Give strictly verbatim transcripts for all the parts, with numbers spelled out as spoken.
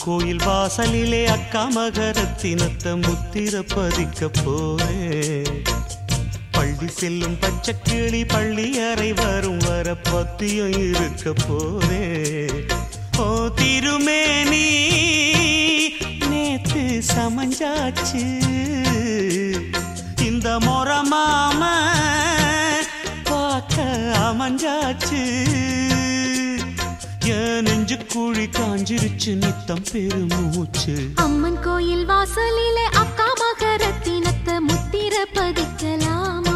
கோயில் வாசலிலே அக்கா மகரத்தினத்தை முத்திர பதிக்க போறேன். பள்ளி செல்லும் பச்சைக்கிளி பள்ளி அறை வரும் வர பத்தியம் இருக்க போறேன். ஓ திருமேனி நேத்து சமஞ்சாச்சு, இந்த மொரமாம பார்க்க அமைஞ்சாச்சு. என் நெஞ்சு கூழி காஞ்சிருச்சு நித்தம் பெருமூச்சு. அம்மன் கோயில் வாசலிலே அக்கா மகரத்தினத்தை முத்திர பதிக்கலாமா?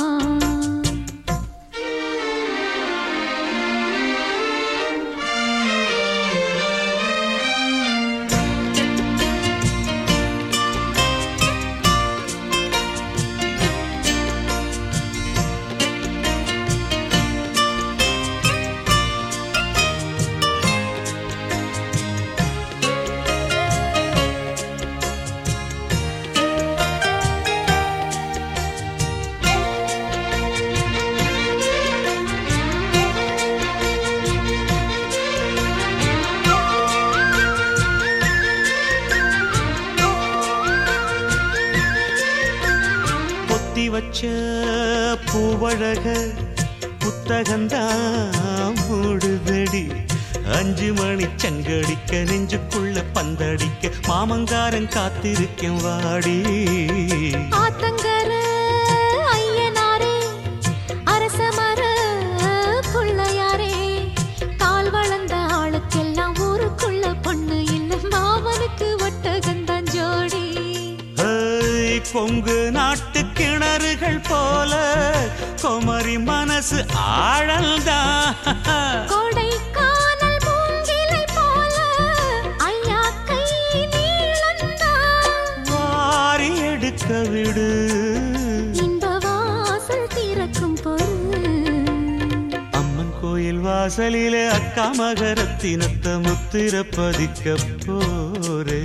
வச்ச பூவழக புத்தகந்தான் மூடுதடி. அஞ்சு மணி சங்கடிக்க நெஞ்சுக்குள்ள பந்தடிக்க மாமங்காரன் காத்திருக்கேன் வாடி. ஆத்தங்கர ஐயனாரே அரசமர புள்ளையாரே, கால் வளர்ந்த ஆளுக்கெல்லாம் ஊருக்குள்ள பொண்ணு இல்லை, மாமனுக்கு ஒட்டகந்தான் ஜோடி. கொங்கு நாட்டு கிணறுகள் போல குமரி மனசு ஆழல்தான். கொடைக்கானல் மூங்கிலை போல ஐயா கை நீளந்தான். வாரி எடுக்க விடு இன்ப வாசல் திறக்கும் பொருள். அம்மன் கோயில் வாசலிலே அக்கா மகரத்தினத்தை முத்திர பதிக்க போரே.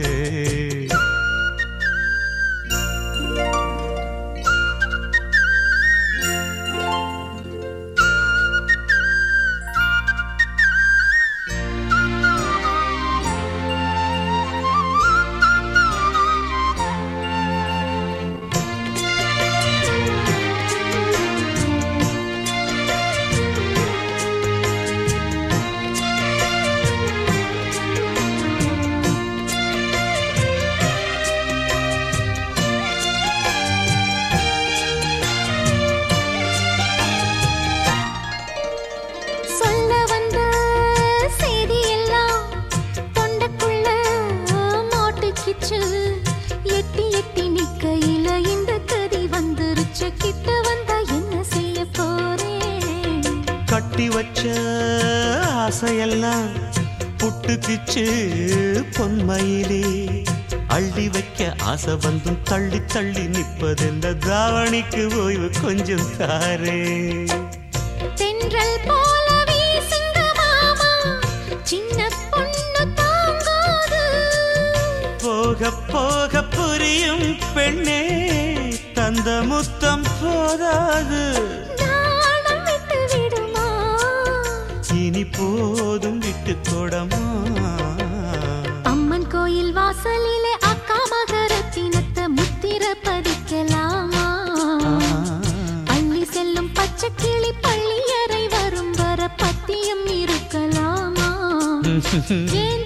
எட்டி எட்டி நிக்கையில இந்த கதி வந்துருச்சு, கிட்ட வந்தா என்ன செய்ய போறேன்? கட்டி வச்ச ஆசையெல்லாம் புட்டுக்கிச்சு பொன்மயிலே. அள்ளி வைக்க ஆசை வந்தும் தள்ளி தள்ளி நிற்பதெந்த தாவணிக்கு ஓய்வு கொஞ்சம் தாரே. தென்றல் போல வீசுங்க மாமா, சின்ன பொண்ணு தாங்காது. போக போக புரியும் பெண்ணே, தந்த முத்தம் போதாது. நாணம் விட்டு விடுமா, இனி போதும் விட்டு கொடமா. அம்மன் கோயில் வாசலிலே அக்கா மகரத்தினத்தை முத்திர பதிக்கலாமா? பள்ளி செல்லும் பச்சை கிளி பள்ளி அறை வரும் வர பத்தியம் இருக்கலாமா? ஏன்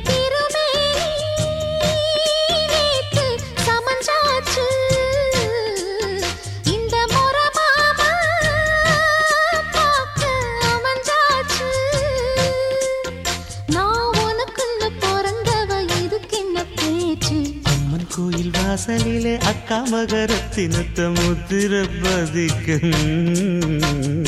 கோயில் வாசலிலே அக்கா மகரத்தினத்தை முத்திர பதிக்க